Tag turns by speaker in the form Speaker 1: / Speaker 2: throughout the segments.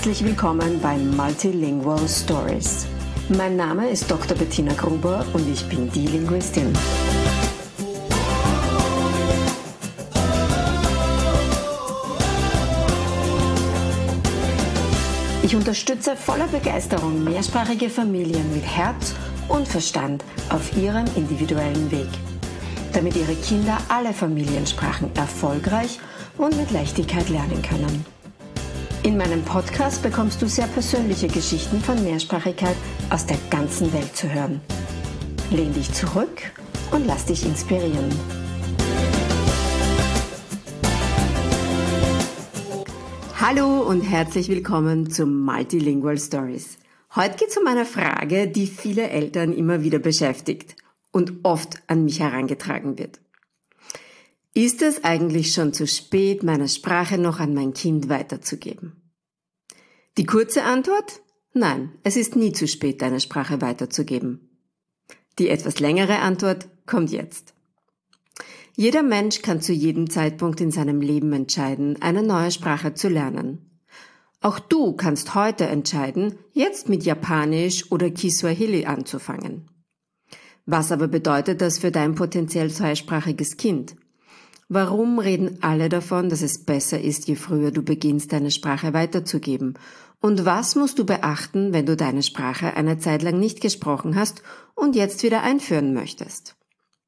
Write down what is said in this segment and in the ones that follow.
Speaker 1: Herzlich willkommen bei Multilingual Stories. Mein Name ist Dr. Bettina Gruber und ich bin die Linguistin. Ich unterstütze voller Begeisterung mehrsprachige Familien mit Herz und Verstand auf ihrem individuellen Weg, damit ihre Kinder alle Familiensprachen erfolgreich und mit Leichtigkeit lernen können. In meinem Podcast bekommst du sehr persönliche Geschichten von Mehrsprachigkeit aus der ganzen Welt zu hören. Lehn dich zurück und lass dich inspirieren. Hallo und herzlich willkommen zu Multilingual Stories. Heute geht es um eine Frage, die viele Eltern immer wieder beschäftigt und oft an mich herangetragen wird. Ist es eigentlich schon zu spät, meine Sprache noch an mein Kind weiterzugeben? Die kurze Antwort? Nein, es ist nie zu spät, deine Sprache weiterzugeben. Die etwas längere Antwort kommt jetzt. Jeder Mensch kann zu jedem Zeitpunkt in seinem Leben entscheiden, eine neue Sprache zu lernen. Auch du kannst heute entscheiden, jetzt mit Japanisch oder Kiswahili anzufangen. Was aber bedeutet das für dein potenziell zweisprachiges Kind? Warum reden alle davon, dass es besser ist, je früher du beginnst, deine Sprache weiterzugeben? Und was musst du beachten, wenn du deine Sprache eine Zeit lang nicht gesprochen hast und jetzt wieder einführen möchtest?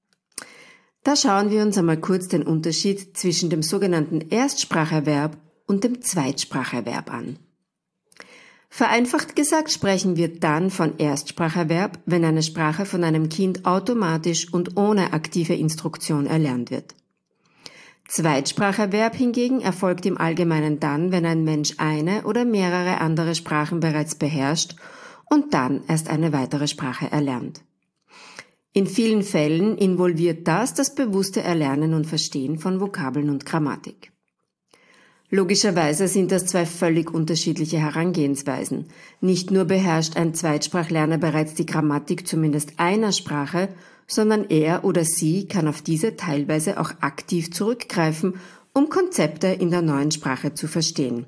Speaker 1: Da schauen wir uns einmal kurz den Unterschied zwischen dem sogenannten Erstspracherverb und dem Zweitspracherverb an. Vereinfacht gesagt sprechen wir dann von Erstspracherverb, wenn eine Sprache von einem Kind automatisch und ohne aktive Instruktion erlernt wird. Zweitspracherverb hingegen erfolgt im Allgemeinen dann, wenn ein Mensch eine oder mehrere andere Sprachen bereits beherrscht und dann erst eine weitere Sprache erlernt. In vielen Fällen involviert das bewusste Erlernen und Verstehen von Vokabeln und Grammatik. Logischerweise sind das zwei völlig unterschiedliche Herangehensweisen. Nicht nur beherrscht ein Zweitsprachlerner bereits die Grammatik zumindest einer Sprache, sondern er oder sie kann auf diese teilweise auch aktiv zurückgreifen, um Konzepte in der neuen Sprache zu verstehen.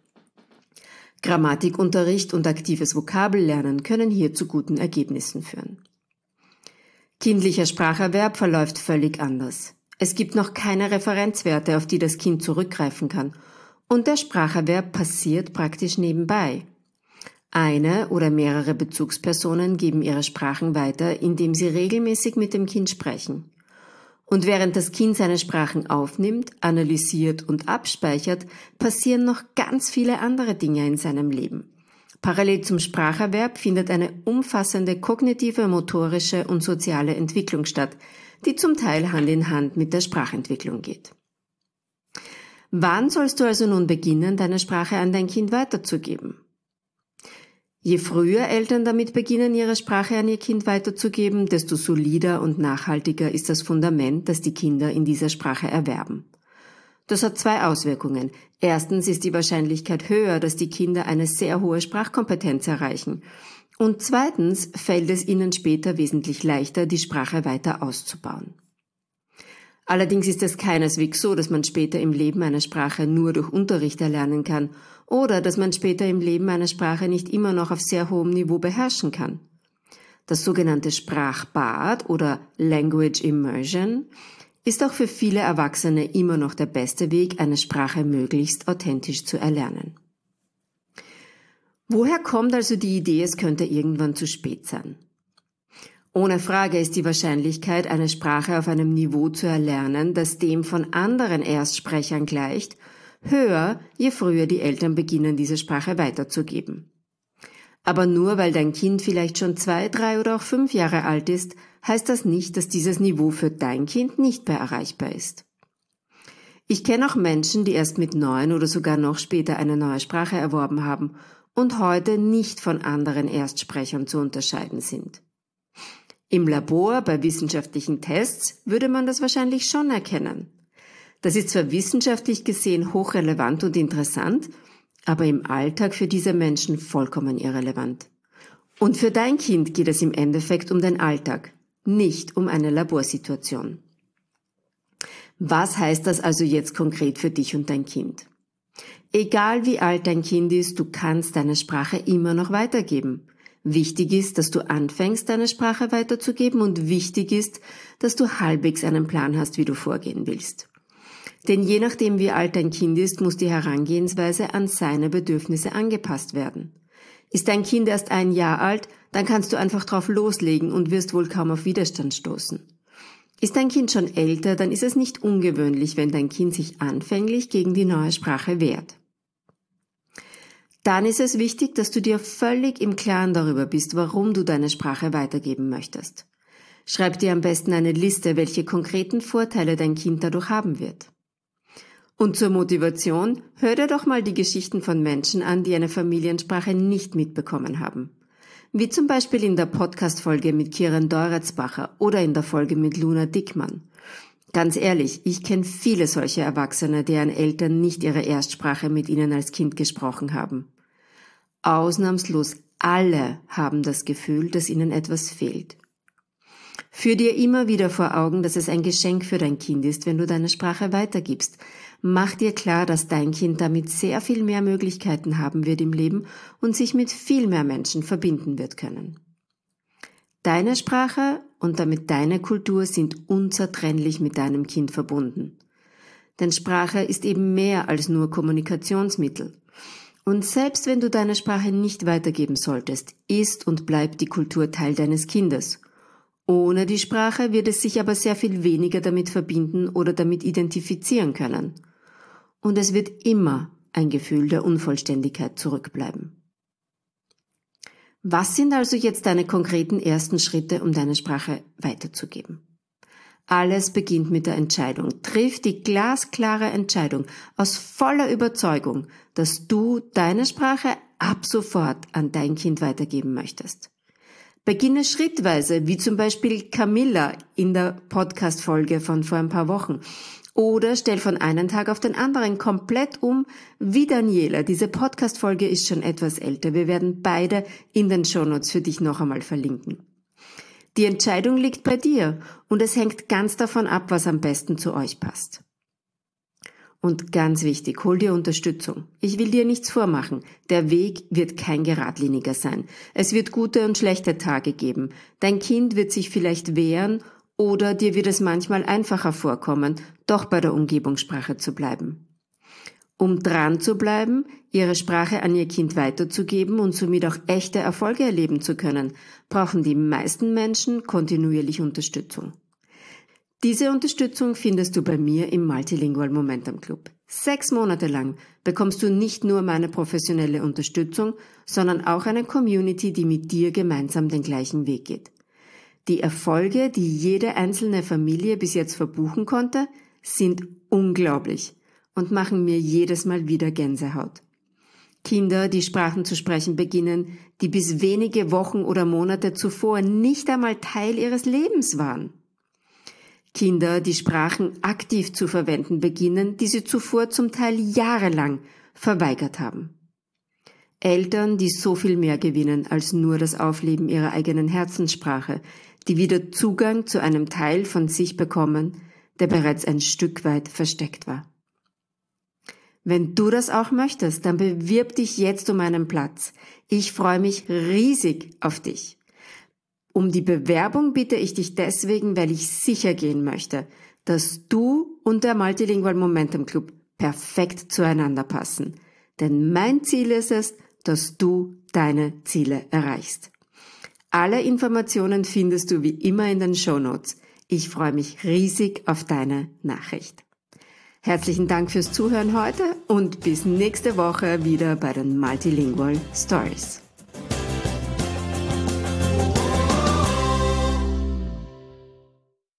Speaker 1: Grammatikunterricht und aktives Vokabellernen können hier zu guten Ergebnissen führen. Kindlicher Spracherwerb verläuft völlig anders. Es gibt noch keine Referenzwerte, auf die das Kind zurückgreifen kann, und der Spracherwerb passiert praktisch nebenbei. Eine oder mehrere Bezugspersonen geben ihre Sprachen weiter, indem sie regelmäßig mit dem Kind sprechen. Und während das Kind seine Sprachen aufnimmt, analysiert und abspeichert, passieren noch ganz viele andere Dinge in seinem Leben. Parallel zum Spracherwerb findet eine umfassende kognitive, motorische und soziale Entwicklung statt, die zum Teil Hand in Hand mit der Sprachentwicklung geht. Wann sollst du also nun beginnen, deine Sprache an dein Kind weiterzugeben? Je früher Eltern damit beginnen, ihre Sprache an ihr Kind weiterzugeben, desto solider und nachhaltiger ist das Fundament, das die Kinder in dieser Sprache erwerben. Das hat zwei Auswirkungen. Erstens ist die Wahrscheinlichkeit höher, dass die Kinder eine sehr hohe Sprachkompetenz erreichen. Und zweitens fällt es ihnen später wesentlich leichter, die Sprache weiter auszubauen. Allerdings ist es keineswegs so, dass man später im Leben eine Sprache nur durch Unterricht erlernen kann oder dass man später im Leben eine Sprache nicht immer noch auf sehr hohem Niveau beherrschen kann. Das sogenannte Sprachbad oder Language Immersion ist auch für viele Erwachsene immer noch der beste Weg, eine Sprache möglichst authentisch zu erlernen. Woher kommt also die Idee, es könnte irgendwann zu spät sein? Ohne Frage ist die Wahrscheinlichkeit, eine Sprache auf einem Niveau zu erlernen, das dem von anderen Erstsprechern gleicht, höher, je früher die Eltern beginnen, diese Sprache weiterzugeben. Aber nur weil dein Kind vielleicht schon 2, 3 oder auch 5 Jahre alt ist, heißt das nicht, dass dieses Niveau für dein Kind nicht mehr erreichbar ist. Ich kenne auch Menschen, die erst mit 9 oder sogar noch später eine neue Sprache erworben haben und heute nicht von anderen Erstsprechern zu unterscheiden sind. Im Labor, bei wissenschaftlichen Tests, würde man das wahrscheinlich schon erkennen. Das ist zwar wissenschaftlich gesehen hochrelevant und interessant, aber im Alltag für diese Menschen vollkommen irrelevant. Und für dein Kind geht es im Endeffekt um den Alltag, nicht um eine Laborsituation. Was heißt das also jetzt konkret für dich und dein Kind? Egal wie alt dein Kind ist, du kannst deine Sprache immer noch weitergeben. Wichtig ist, dass du anfängst, deine Sprache weiterzugeben und wichtig ist, dass du halbwegs einen Plan hast, wie du vorgehen willst. Denn je nachdem, wie alt dein Kind ist, muss die Herangehensweise an seine Bedürfnisse angepasst werden. Ist dein Kind erst 1 Jahr alt, dann kannst du einfach drauf loslegen und wirst wohl kaum auf Widerstand stoßen. Ist dein Kind schon älter, dann ist es nicht ungewöhnlich, wenn dein Kind sich anfänglich gegen die neue Sprache wehrt. Dann ist es wichtig, dass du dir völlig im Klaren darüber bist, warum du deine Sprache weitergeben möchtest. Schreib dir am besten eine Liste, welche konkreten Vorteile dein Kind dadurch haben wird. Und zur Motivation, hör dir doch mal die Geschichten von Menschen an, die eine Familiensprache nicht mitbekommen haben. Wie zum Beispiel in der Podcast-Folge mit Kiran Deuretsbacher oder in der Folge mit Luna Dickmann. Ganz ehrlich, ich kenne viele solche Erwachsene, deren Eltern nicht ihre Erstsprache mit ihnen als Kind gesprochen haben. Ausnahmslos alle haben das Gefühl, dass ihnen etwas fehlt. Führ dir immer wieder vor Augen, dass es ein Geschenk für dein Kind ist, wenn du deine Sprache weitergibst. Mach dir klar, dass dein Kind damit sehr viel mehr Möglichkeiten haben wird im Leben und sich mit viel mehr Menschen verbinden wird können. Deine Sprache und damit deine Kultur sind unzertrennlich mit deinem Kind verbunden. Denn Sprache ist eben mehr als nur Kommunikationsmittel. Und selbst wenn du deine Sprache nicht weitergeben solltest, ist und bleibt die Kultur Teil deines Kindes. Ohne die Sprache wird es sich aber sehr viel weniger damit verbinden oder damit identifizieren können. Und es wird immer ein Gefühl der Unvollständigkeit zurückbleiben. Was sind also jetzt deine konkreten ersten Schritte, um deine Sprache weiterzugeben? Alles beginnt mit der Entscheidung. Triff die glasklare Entscheidung aus voller Überzeugung, dass du deine Sprache ab sofort an dein Kind weitergeben möchtest. Beginne schrittweise, wie zum Beispiel Camilla in der Podcast-Folge von vor ein paar Wochen. Oder stell von einem Tag auf den anderen komplett um, wie Daniela. Diese Podcast-Folge ist schon etwas älter. Wir werden beide in den Shownotes für dich noch einmal verlinken. Die Entscheidung liegt bei dir und es hängt ganz davon ab, was am besten zu euch passt. Und ganz wichtig, hol dir Unterstützung. Ich will dir nichts vormachen. Der Weg wird kein geradliniger sein. Es wird gute und schlechte Tage geben. Dein Kind wird sich vielleicht wehren oder dir wird es manchmal einfacher vorkommen, doch bei der Umgebungssprache zu bleiben. Um dran zu bleiben, ihre Sprache an ihr Kind weiterzugeben und somit auch echte Erfolge erleben zu können, brauchen die meisten Menschen kontinuierlich Unterstützung. Diese Unterstützung findest du bei mir im Multilingual Momentum Club. 6 Monate lang bekommst du nicht nur meine professionelle Unterstützung, sondern auch eine Community, die mit dir gemeinsam den gleichen Weg geht. Die Erfolge, die jede einzelne Familie bis jetzt verbuchen konnte, sind unglaublich und machen mir jedes Mal wieder Gänsehaut. Kinder, die Sprachen zu sprechen beginnen, die bis wenige Wochen oder Monate zuvor nicht einmal Teil ihres Lebens waren. Kinder, die Sprachen aktiv zu verwenden beginnen, die sie zuvor zum Teil jahrelang verweigert haben. Eltern, die so viel mehr gewinnen als nur das Aufleben ihrer eigenen Herzenssprache, die wieder Zugang zu einem Teil von sich bekommen, der bereits ein Stück weit versteckt war. Wenn du das auch möchtest, dann bewirb dich jetzt um einen Platz. Ich freue mich riesig auf dich. Um die Bewerbung bitte ich dich deswegen, weil ich sicher gehen möchte, dass du und der Multilingual Momentum Club perfekt zueinander passen. Denn mein Ziel ist es, dass du deine Ziele erreichst. Alle Informationen findest du wie immer in den Shownotes. Ich freue mich riesig auf deine Nachricht. Herzlichen Dank fürs Zuhören heute und bis nächste Woche wieder bei den Multilingual Stories.